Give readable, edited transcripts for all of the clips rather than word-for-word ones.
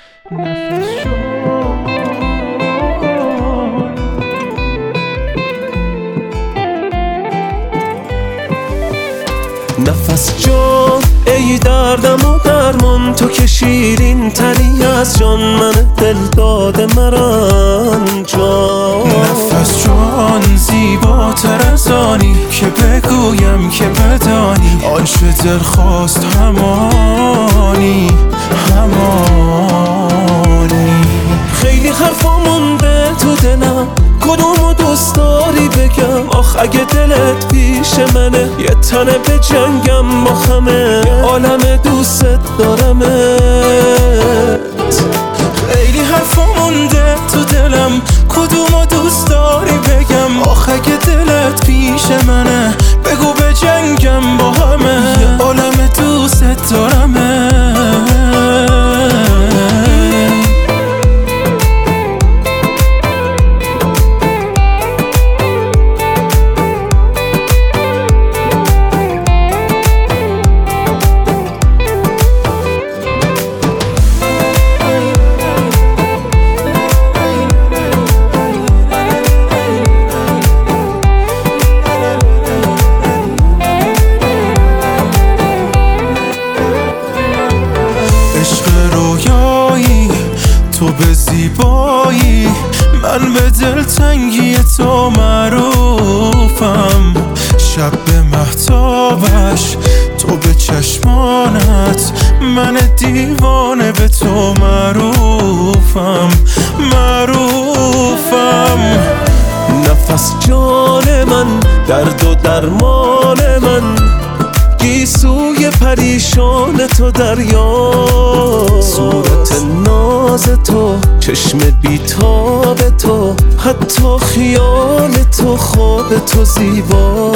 نفس جان ای دردم و درمان، تو که شیرین تری از جان، من دل داده مران جان. نفس جان زیباتر از آنی که بگویم که بدانی، آنچه دل خواست همانی همانی. خیلی حرفا مونده تو دلم، کدومو دوست داری بگم؟ آخ اگه دلت پیش منه، یه تنه به جنگم با همه، یه عالم دوست دارمت. خیلی حرفا مونده تو دلم، کدومو دوست داری بگم؟ آخ اگه دلت پیش منه، بگو به جنگم با همه، یه عالم دوست دارمت. تو به زیبایی، من به دلتنگی تو معروفم. شب به مهتابش، تو به چشمانت، من دیوانه به تو معروفم معروفم. نفس جان من، درد و درمان من، گیسوی پریشان تو دریا. صورت ناز تو، چشم بیتاب تو، حتی خیال تو، خواب تو زیبا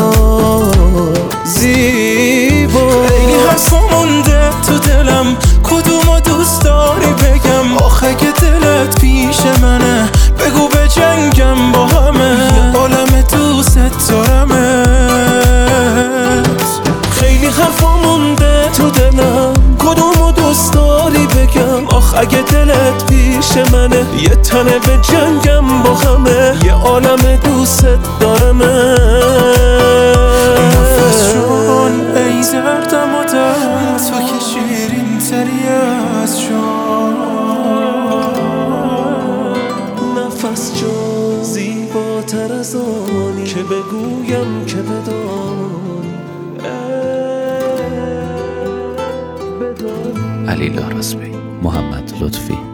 زیبا. خیلی حرفا مونده تو دلم، کدومو دوست داری بگم؟ آخه اگه دلت پیش منه، بگو به جنگم با همه، یه عالم دوست دارمت. خیلی حرفا مونده تو دلم، کدومو دوست داری بگم؟ آخ اگه دلت پیش منه، یه تنه به جنگم با همه، یه عالم دوست دارمت. نفس جان ای دردم و درد، تو که شیرین تری از جان. نفس جان زیباتر از آنی که بگویم که بدانی. علی لارزبی، محمد لطفی.